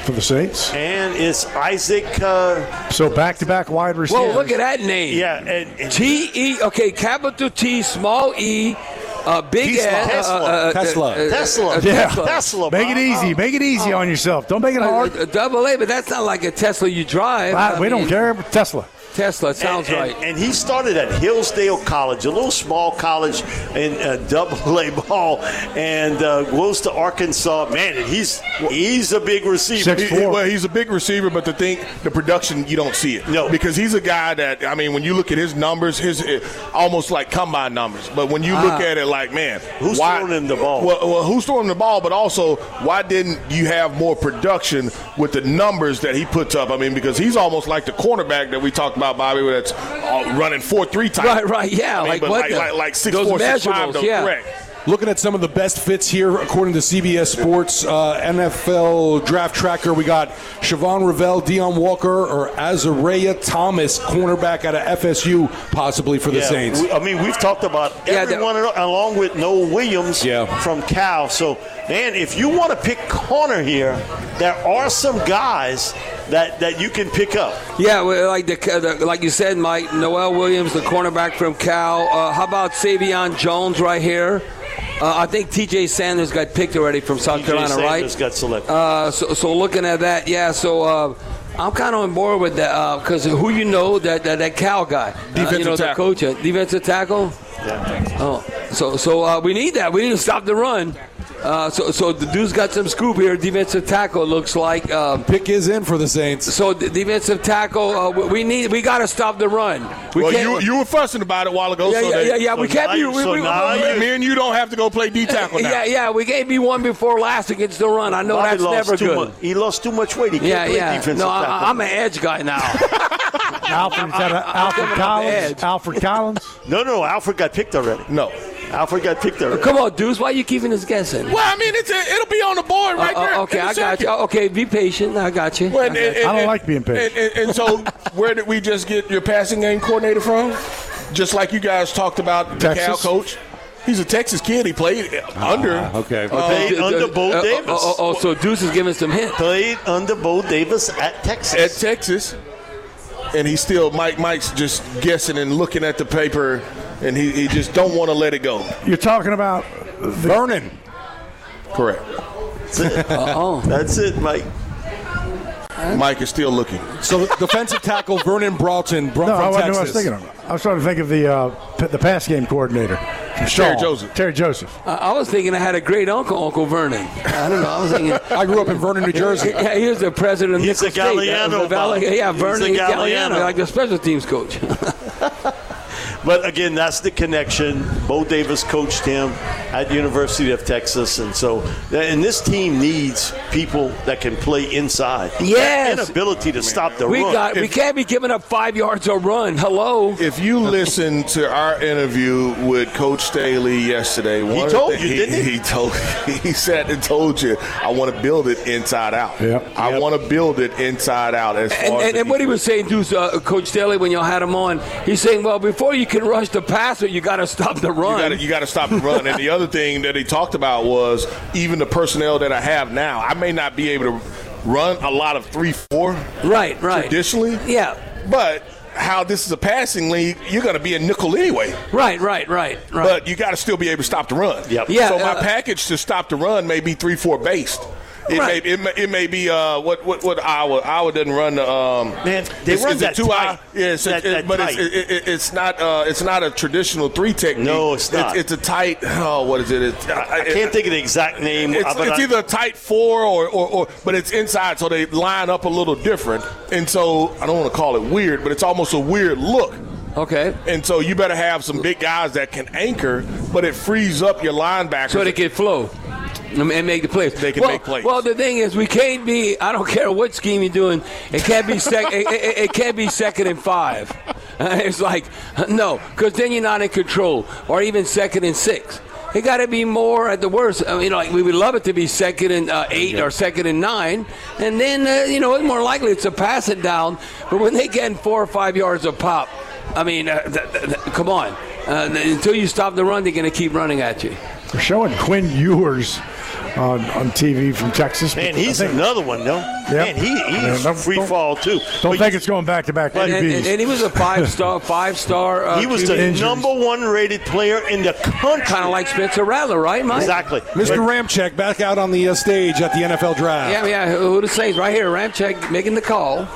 for the Saints. And it's Isaac. Uh, so back-to-back wide receivers. Whoa, look at that name. Yeah. And, and T E. Okay, capital T, small E. Uh, big Tesla. S, Tesla. uh, uh, Tesla. Uh, Tesla. Uh, yeah. Tesla. Tesla. Make it easy. Make it easy oh. on yourself. Don't make it hard. A, a double A, but that's not like a Tesla you drive. I, I we mean, don't care. Tesla. Tesla sounds and, right. And, and he started at Hillsdale College, a little small college in uh, double A ball, and uh, goes to Arkansas. Man, and he's he's a big receiver. He, he, well, he's a big receiver, but the thing, the production, you don't see it. No, because he's a guy that, I mean, when you look at his numbers, his it, almost like combine numbers. But when you Ah. look at it, like, man, who's why, throwing him the ball? Well, well, who's throwing him the ball? But also, why didn't you have more production with the numbers that he puts up? I mean, because he's almost like the cornerback that we talked about, Bobby, that's uh, running four three type. Right, right, yeah. I mean, like but what like, the, like, like six those four, six five, measurables, though, yeah. correct. Looking at some of the best fits here, according to C B S Sports uh, N F L Draft Tracker, we got Siobhan Revell, Deion Walker, or Azariah Thomas, cornerback out of F S U, possibly for the yeah, Saints. We, I mean, we've talked about Yeah, everyone along with Noah Williams Yeah. from Cal. So, man, if you want to pick corner here, there are some guys that, that you can pick up. Yeah, well, like the, the like you said, Mike, Noel Williams, the cornerback from Cal. Uh, how about Savion Jones right here? Uh, I think T J Sanders got picked already from South T J Carolina, Sanders right? got selected. Uh, so, so looking at that, yeah. So uh, I'm kind of on board with that because uh, who you know that that, that Cal guy, Defensive uh, you know, tackle. the coach, uh, defensive tackle. Yeah. Oh, so so uh, we need that. We need to stop the run. Uh, so so the dude's got some scoop here. Defensive tackle looks like. Um, Pick is in for the Saints. So the defensive tackle, uh, we need we got to stop the run. We well, can't, you you were fussing about it a while ago. Yeah, so yeah, they, yeah, yeah. so We can't now be. you- We, so we, now we, you- me and you don't have to go play D tackle now. yeah, yeah. We gave me one before last against the run. I know Bobby that's lost never too good. Much, he lost too much weight. He can't Yeah, play yeah. defensive No, tackle. I, I'm an edge guy now. Alfred, is that a, Alfred coming off the Collins? edge. Alfred Collins? No, no, Alfred got picked already. No. Alfred got picked already. Come on, Deuce. Why are you keeping us guessing? Well, I mean, it's a, it'll be on the board right Uh, there. uh, okay, in the I got circuit. you. Okay, be patient. I got you. Well, I and- got you. and- I don't and- like being patient. And, and, and so, where did we just get your passing game coordinator from? Just like you guys talked about the Cal Texas. coach. He's a Texas kid. He played under. Okay. Played Uh, under uh, Bo uh, Davis. Oh, oh, oh, so Deuce is giving some hints. Played under Bo Davis at Texas. At Texas. And he's still, Mike Mike's just guessing and looking at the paper, and he, he just don't want to let it go. You're talking about the, Vernon. Correct. That's it. Uh-oh. That's it, Mike. Mike is still looking. So the defensive tackle Vernon Broughton bro- No, I from wasn't what I Texas. was thinking of. I was trying to think of the uh, p- the pass game coordinator. from Terry Shaw. Joseph. Terry Joseph. I, I was thinking I had a great uncle, Uncle Vernon. I don't know. I was thinking. I grew up in Vernon, New Jersey. Yeah, he was the president of He's Nickel a State. Galliano, Uh, Val- Bob. yeah, He's Vernon a Galliano, Galliano. like the special teams coach. But again, that's the connection. Bo Davis coached him at University of Texas, and so and this team needs people that can play inside. Yes. That inability to stop the we run. got. We If- can't be giving up five yards a run. Hello. If you listen to our interview with Coach Staley yesterday, one of told the- you, didn't he? He told he said and told you, I want to build it inside out. Yep. I Yep. want to build it inside out. As far And, as and, the and what he was saying, too, uh, Coach Staley, when y'all had him on, he's saying, well, before you can rush the passer, you got to stop the run. You gotta, you got to stop the run. And the other thing that he talked about was even the personnel that I have now, I may not be able to run a lot of three four right, right. traditionally. Yeah. But how this is a passing league, you're going to be a nickel anyway. Right, right, right, right. But you got to still be able to stop the run. Yep. Yeah, So my uh, package to stop the run may be three four based. It Right. may it may, it may be uh what what what Iowa Iowa doesn't run the um Man, they it's, run it's that a two tight. eye yeah it's, That- it, that but it's, tight. it, it, it's not uh it's not a traditional three technique. No, it's not. It's, it's a tight oh what is it? It's, I can't think of the exact name. It's, but it's I- either a tight four or, or, or but it's inside, so they line up a little different. And so I don't want to call it weird, but it's almost a weird look. Okay. And so you better have some big guys that can anchor, but it frees up your linebackers. So they can flow and make the plays. They can well, make plays. Well, the thing is, we can't be. I don't care what scheme you're doing. It can't be sec. it, it, it can't be second and five. Uh, it's like no, because then you're not in control, or even second and six. It got to be more at the worst. I mean, you know, like we would love it to be second and uh, eight yeah. or second and nine, and then uh, you know it's more likely it's a pass it down. But when they get four or five yards of pop, I mean, uh, th- th- th- come on. Uh, th- until you stop the run, they're going to keep running at you. We're showing Quinn Ewers on, on T V from Texas. Man, he's another one, though. Yep. Man, he, he's yeah, free fall, too. Don't but think it's going back-to-back and, and, and he was a five-star, five-star. Uh, he was the injuries. number one rated player in the country. Kind of like Spencer Rattler, right, Mike? Exactly. Mister Ramczyk back out on the uh, stage at the N F L draft. Yeah, yeah. Who the Saints? Right here, Ramczyk making the call.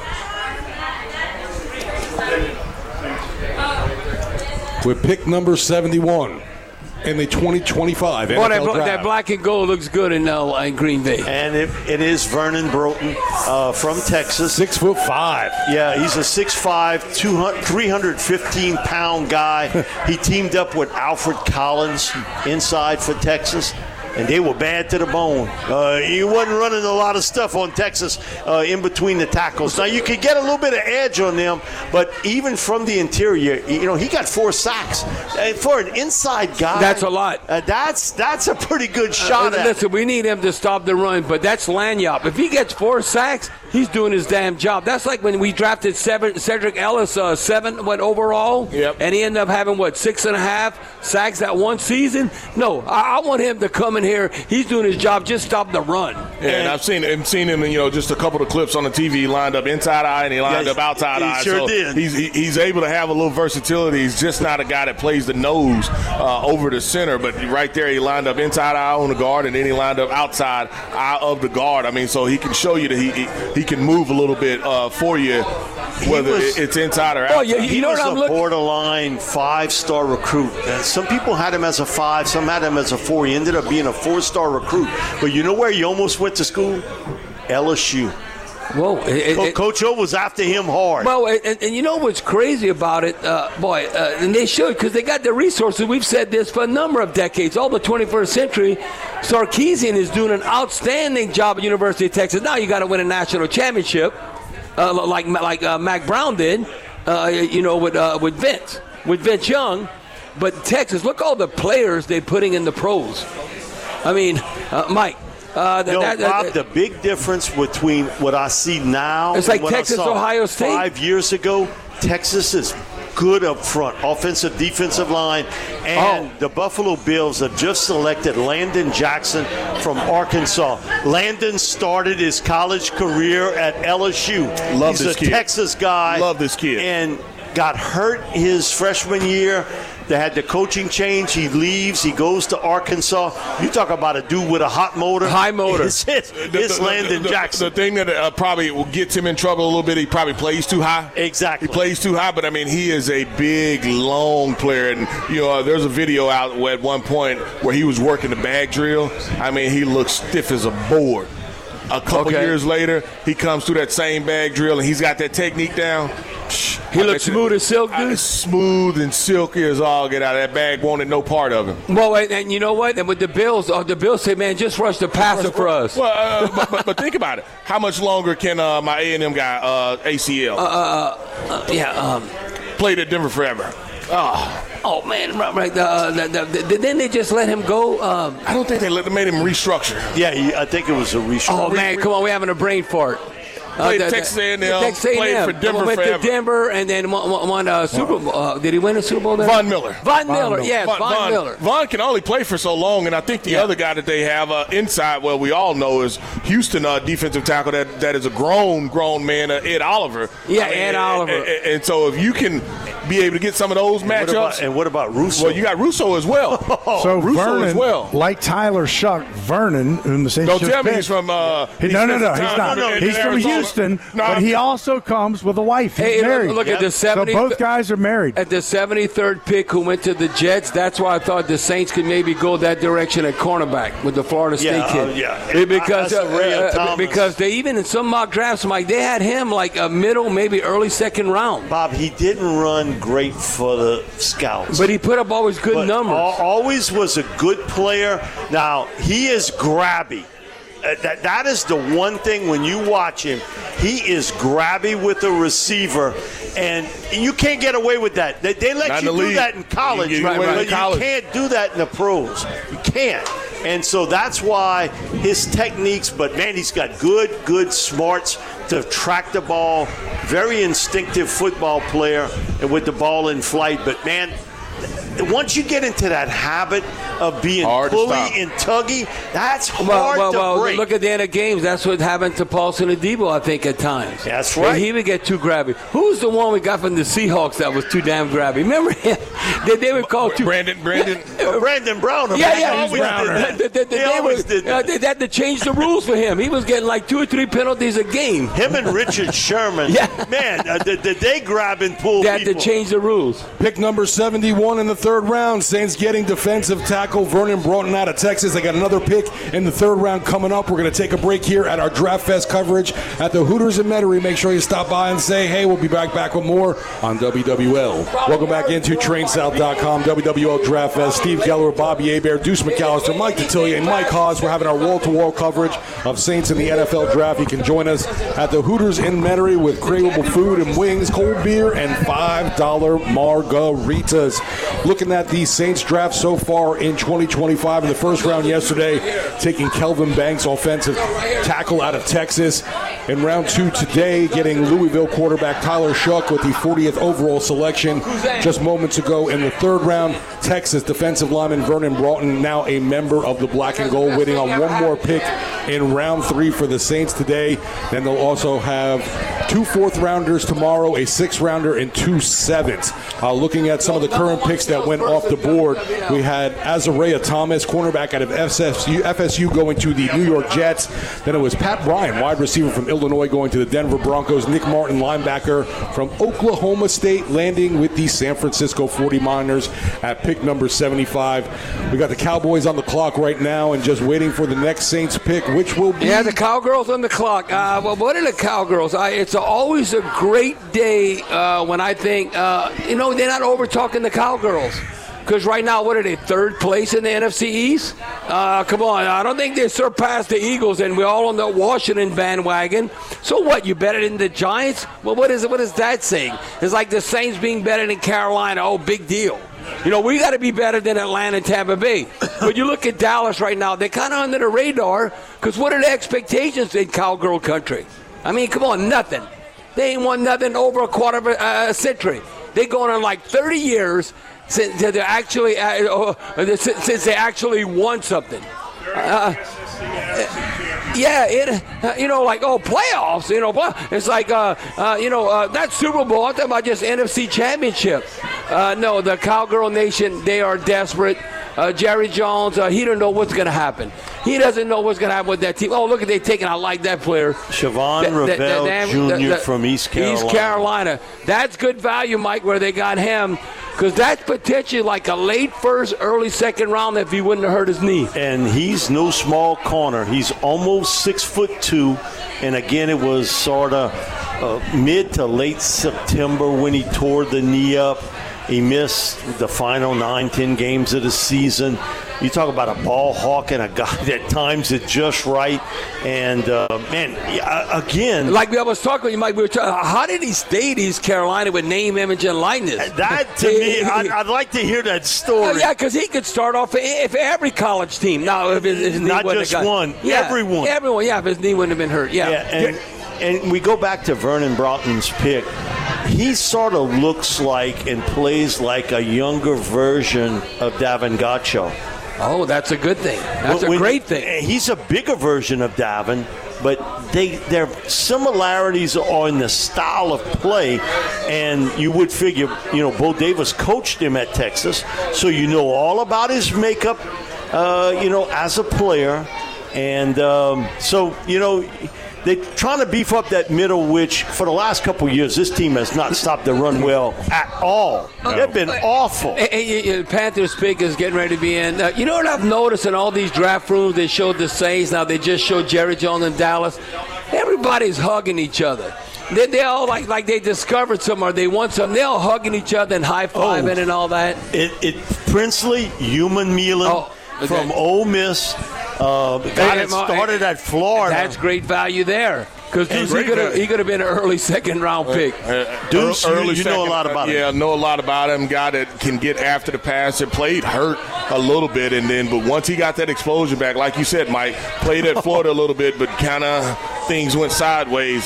With pick number seventy-one in the twenty twenty-five Boy, N F L that, draft. that black and gold looks good in, uh, in Green Bay. And it, it is Vernon Broughton uh, from Texas. Six foot five. Yeah, he's a six five, three hundred fifteen pound guy. He teamed up with Alfred Collins inside for Texas. And they were bad to the bone. Uh, he wasn't running a lot of stuff on Texas uh, in between the tackles. Now, you could get a little bit of edge on them, but even from the interior, you know, he got four sacks. And for an inside guy, that's a lot. Uh, that's that's a pretty good shot uh, at Listen, we need him to stop the run, but that's Lanyap. If he gets four sacks, he's doing his damn job. That's like when we drafted seven, Cedric Ellis, uh, seven, what, overall? Yep. And he ended up having, what, six and a half sacks that one season? No, I, I want him to come in here. He's doing his job. Just stop the run. Yeah, and, and I've seen him, seen him, you know, just a couple of clips on the T V. He lined up inside eye and he lined yes, up outside he eye. Sure so did. He's he, he's able to have a little versatility. He's just not a guy that plays the nose uh, over the center. But right there, he lined up inside eye on the guard, and then he lined up outside eye of the guard. I mean, so he can show you that he he, he can move a little bit uh, for you, whether was, it's inside or outside. Oh, yeah, you he know was what I'm a looking- borderline five-star recruit. Uh, some people had him as a five, some had him as a four. He ended up being a four-star recruit. But you know where he almost went to school? L S U. Whoa. It, Co- it, Coach O was after him hard. Well, and, and you know what's crazy about it, uh, boy, uh, and they should, because they got the resources. We've said this for a number of decades, all the twenty-first century. Sarkisian is doing an outstanding job at University of Texas. Now you got to win a national championship, uh, like like uh, Mac Brown did, uh, you know, with uh, with Vince, with Vince Young. But Texas, look all the players they're putting in the pros. I mean, uh, Mike. Uh, Yo, that, that, Bob, that, the big difference between what I see now it's like and what Texas, I saw Ohio State. five years ago, Texas is good up front, offensive, defensive line, and oh. the Buffalo Bills have just selected Landon Jackson from Arkansas. Landon started his college career at L S U. Love He's this a kid. Texas guy. Love this kid. And got hurt his freshman year. They had the coaching change. He leaves. He goes to Arkansas. You talk about a dude with a hot motor. High motor. It's, it's, The- it's the, Landon the, the, Jackson. The thing that uh, probably will gets him in trouble a little bit, he probably plays too high. Exactly. He plays too high, but I mean, he is a big, long player. And, you know, there's a video out at one point where he was working the bag drill. I mean, he looks stiff as a board. A couple Okay. years later, he comes through that same bag drill, and he's got that technique down. He I looks bet you- smooth as silk, dude. Uh, Smooth and silky as all get out. That bag wanted no part of him. Well, and, and you know what? And with the Bills, uh, the Bills say, man, just rush the passer for us. Well, uh, but, but, but think about it. How much longer can uh, my A and M guy, uh, A C L, Uh, uh, uh, yeah. Um, played at Denver forever? Oh, oh man, right. right uh, the, the, the, then they just let him go. Um, I don't think they let made him restructure. Yeah, he, I think it was a restructure. oh man, come on, we're having a brain fart. Played Uh, the- Texas A and M, Texas A and M. played for Denver went forever. to Denver and then won, won, won a Super Bowl. Uh, did he win a Super Bowl there? Von Miller. Von, Miller, yes, Von, Von, Miller. Von can only play for so long, and I think the Yeah. other guy that they have uh, inside, well, we all know is Houston uh, defensive tackle that, that is a grown, grown man, uh, Ed Oliver. Yeah, I mean, Ed and, Oliver. And, and, and so if you can be able to get some of those And what matchups. about- and what about Russo? Well, you got Russo as well. So Russo Vernon, as well. like Tyler Shuck, Vernon, whom the Saints Don't just tell me picked- he's from. Uh, He- he no, no, spent no, some he's time not. in- in He's from Arizona. Houston, No, but he also comes with a wife. He's Hey, married. look at the So seventy. both guys are married. At the seventy-third pick, who went to the Jets. That's why I thought the Saints could maybe go that direction at cornerback with the Florida State Yeah, kid. uh, yeah. Eh, because That's uh, Ray uh, Thomas. because they even in some mock drafts, Mike, they had him like a middle, maybe early second round. Bob, he didn't run great for the Scouts. But he put up always good But numbers. al- always was a good player. Now, he is grabby. Uh, that, that is the one thing when you watch him, he is grabby with the receiver, and you can't get away with that. They, they let Not in you the do league. that in college, You can get away but with it in you college. can't do that in the pros. You can't. And so that's why his techniques, but man, he's got good, good smarts to track the ball. Very instinctive football player and with the ball in flight. But man, once you get into that habit of being hard pully and tuggy, that's hard well, well, to well, break. Look at the end of games. That's what happened to Paulson Adebo, I think, at times. That's right. He would get too grabby. Who's the one we got from the Seahawks that was too damn grabby? Remember him? they, they would call too. Brandon, Brandon, Brandon Brown. Yeah, yeah, he always did that. They, they, they, always was, did that. Uh, they had to change the rules for him. He was getting like two or three penalties a game. Him and Richard Sherman. Yeah. Man, uh, did, did they grab and pull They had people? to change the rules. Pick number seventy-one in the third round. Saints getting defensive tackle Vernon Broughton out of Texas. They got another pick in the third round coming up. We're going to take a break here at our Draft Fest coverage at the Hooters in Metairie. Make sure you stop by and say hey. We'll be back back with more on W W L. Welcome back into Train South dot com, W W L Draft Fest. Steve Geller, Bobby Hebert, Deuce McAllister, Mike Detillier, and Mike Haas. We're having our wall-to-wall coverage of Saints in the N F L Draft. You can join us at the Hooters in Metairie with craveable food and wings, cold beer, and five dollar margaritas. Looking at the Saints draft so far in twenty twenty-five in the first round yesterday, taking Kelvin Banks, offensive tackle out of Texas. In round two today, getting Louisville quarterback Tyler Shuck with the fortieth overall selection. Just moments ago in the third round, Texas defensive lineman Vernon Broughton, now a member of the Black and Gold, waiting on one more pick in round three for the Saints today. Then they'll also have two fourth-rounders tomorrow, a sixth-rounder, and two sevenths. Uh, looking at some of the current picks that went off the board, we had Azariah Thomas, cornerback out of F S U, F S U, going to the New York Jets. Then it was Pat Bryant, wide receiver from Illinois, going to the Denver Broncos. Nick Martin, linebacker from Oklahoma State, landing with the San Francisco forty-niners at pick number seventy-five. We got the Cowboys on the clock right now and just waiting for the next Saints pick, which will be... Yeah, the Cowgirls on the clock. Uh, well, what are the Cowgirls? I, it's always a great day uh, when I think, uh, you know, they're not over-talking the Cowgirls. Because right now, what are they, third place in the N F C East? Uh, come on, I don't think they surpassed the Eagles, and we're all on the Washington bandwagon. So what, you better than the Giants? Well, what is, what is that saying? It's like the Saints being better than Carolina. Oh, big deal. You know, we got to be better than Atlanta and Tampa Bay. But you look at Dallas right now, they're kind of under the radar, because what are the expectations in Cowgirl country? I mean, come on, nothing. They ain't won nothing over a quarter of a, a century. They're going on like thirty years since they actually uh, since they actually won something. Uh, yeah, it, uh, you know, like, oh, playoffs, you know, it's like, uh, uh, you know, uh, not Super Bowl, I'm talking about just N F C Championship. Uh, no, the Cowgirl Nation, they are desperate. Uh, Jerry Jones, uh, he don't know what's going to happen. He doesn't know what's going to happen with that team. Oh, look at they taking. I like that player. Siobhan Ravel Junior from East Carolina. East Carolina. That's good value, Mike, where they got him. Because that's potentially like a late first, early second round if he wouldn't have hurt his knee. And he's no small corner. He's almost six foot two. And again, it was sort of uh, mid to late September when he tore the knee up. He missed the final nine, ten games of the season. You talk about a ball hawk and a guy that times it just right. And, uh, man, again. Like I was talking, you might be talking, how did he stay at East Carolina with name, image, and likeness? That, to me, I'd, I'd like to hear that story. Uh, yeah, because he could start off if every college team. Now, if his, his knee Not wouldn't just have got, one, yeah, everyone. Everyone, yeah, if his knee wouldn't have been hurt. Yeah. yeah and, and we go back to Vernon Broughton's pick. He sort of looks like and plays like a younger version of Davin Gaccio. Oh, that's a good thing. That's when, a great thing. He's a bigger version of Davin, but they their similarities are in the style of play. And you would figure, you know, Bo Davis coached him at Texas, so you know all about his makeup, uh, you know, as a player. And um, so, you know, they're trying to beef up that middle, which for the last couple of years, this team has not stopped to run well at all. No. They've been awful. And, and, and Panthers pick is getting ready to be in. Uh, you know what I've noticed in all these draft rooms? They showed the Saints. Now they just showed Jerry Jones in Dallas. Everybody's hugging each other. They, they all like like they discovered something or they want something. They're all hugging each other and high-fiving oh, and all that. It, it Princely, Human Mielin oh, okay. from Ole Miss. Uh, got it started at Florida. That's great value there. Because he could have he could have been an early second round pick. Uh, Deuce, early you, you second, know a lot about him. Yeah, know a lot about him. Guy that can get after the pass and played hurt a little bit, and then but once he got that explosion back, like you said, Mike, played at Florida a little bit, but kind of things went sideways.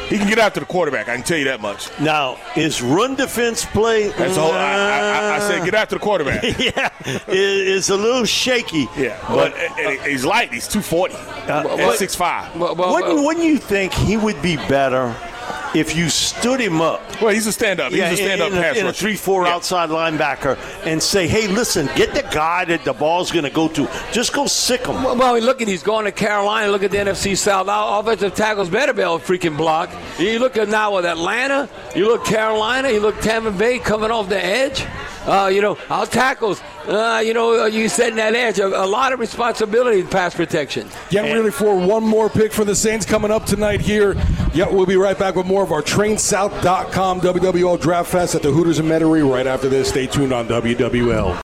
He can get after the quarterback. I can tell you that much. Now, is run defense play? That's the whole. I, I, I said get after the quarterback. Yeah, it's a little shaky. Yeah, but uh, he's light. He's two forty uh, at six five. Well, well, wouldn't, wouldn't you think he would be better if you stood him up? Well, he's a stand-up. He's yeah, a stand-up in, in pass a, in a rusher. three four yeah. outside linebacker and say, hey, listen, get the guy that the ball's going to go to. Just go sick him. Well, well, look at he's going to Carolina. Look at the N F C South. Now, offensive tackles better be able to freaking block. You look at now with Atlanta. You look Carolina. You look Tampa Bay coming off the edge. Uh, you know, our tackles, uh, you know, you setting that edge. A, a lot of responsibility in pass protection. Getting ready for one more pick for the Saints coming up tonight here. Yeah, we'll be right back with more of our train south dot com W W L Draft Fest at the Hooters in Metairie right after this. Stay tuned on W W L.